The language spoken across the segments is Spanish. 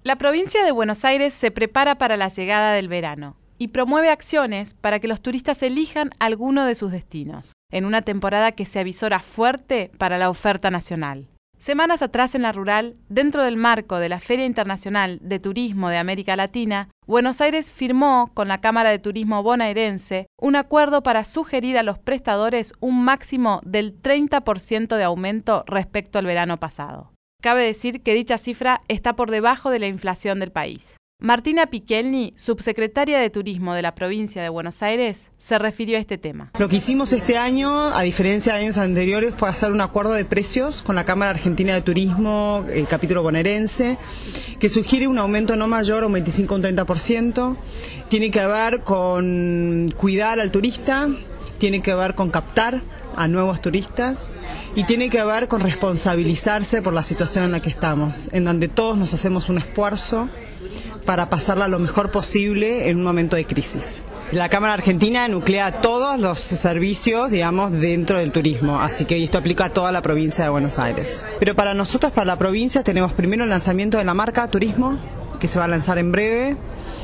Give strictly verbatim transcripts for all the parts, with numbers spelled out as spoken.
La provincia de Buenos Aires se prepara para la llegada del verano y promueve acciones para que los turistas elijan alguno de sus destinos, en una temporada que se avisora fuerte para la oferta nacional. Semanas atrás en La Rural, dentro del marco de la Feria Internacional de Turismo de América Latina, Buenos Aires firmó con la Cámara de Turismo bonaerense un acuerdo para sugerir a los prestadores un máximo del treinta por ciento de aumento respecto al verano pasado. Cabe decir que dicha cifra está por debajo de la inflación del país. Martina Pichelni, subsecretaria de Turismo de la provincia de Buenos Aires, se refirió a este tema. Lo que hicimos este año, a diferencia de años anteriores, fue hacer un acuerdo de precios con la Cámara Argentina de Turismo, el capítulo bonaerense, que sugiere un aumento no mayor a un veinticinco o un treinta por ciento. Tiene que ver con cuidar al turista, tiene que ver con captar a nuevos turistas y tiene que ver con responsabilizarse por la situación en la que estamos, en donde todos nos hacemos un esfuerzo para pasarla lo mejor posible en un momento de crisis. La Cámara Argentina nuclea todos los servicios, digamos, dentro del turismo, así que esto aplica a toda la provincia de Buenos Aires. Pero para nosotros, para la provincia, tenemos primero el lanzamiento de la marca Turismo, que se va a lanzar en breve.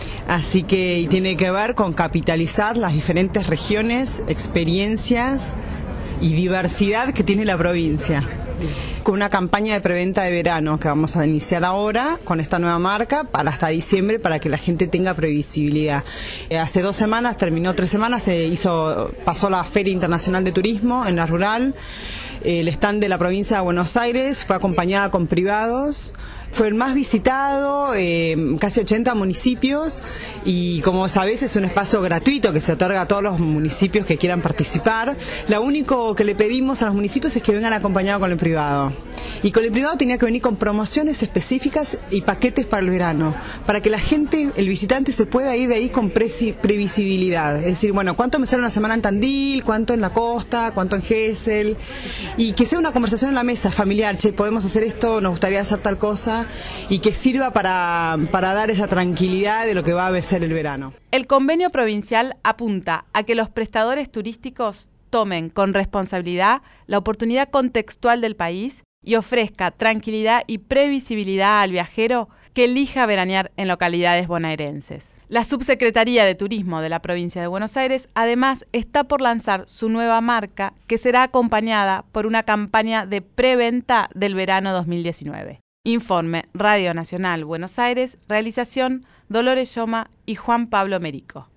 Así que y tiene que ver con capitalizar las diferentes regiones, experiencias y diversidad que tiene la provincia, con una campaña de preventa de verano que vamos a iniciar ahora con esta nueva marca para hasta diciembre, para que la gente tenga previsibilidad. Eh, hace dos semanas, terminó tres semanas, se hizo, pasó la Feria Internacional de Turismo en La Rural. El stand de la provincia de Buenos Aires fue acompañada con privados. Fue el más visitado, eh, casi ochenta municipios, y como sabés es un espacio gratuito que se otorga a todos los municipios que quieran participar. Lo único que le pedimos a los municipios es que vengan acompañados con el privado. Y con el privado tenía que venir con promociones específicas y paquetes para el verano, para que la gente, el visitante, se pueda ir de ahí con presi- previsibilidad. Es decir, bueno, ¿cuánto me sale una semana en Tandil? ¿Cuánto en la costa? ¿Cuánto en Gesell? Y que sea una conversación en la mesa familiar. Che, podemos hacer esto, nos gustaría hacer tal cosa, y que sirva para, para dar esa tranquilidad de lo que va a ser el verano. El convenio provincial apunta a que los prestadores turísticos tomen con responsabilidad la oportunidad contextual del país y ofrezca tranquilidad y previsibilidad al viajero que elija veranear en localidades bonaerenses. La Subsecretaría de Turismo de la provincia de Buenos Aires además está por lanzar su nueva marca, que será acompañada por una campaña de preventa del verano dos mil diecinueve. Informe Radio Nacional Buenos Aires, realización Dolores Lloma y Juan Pablo Merico.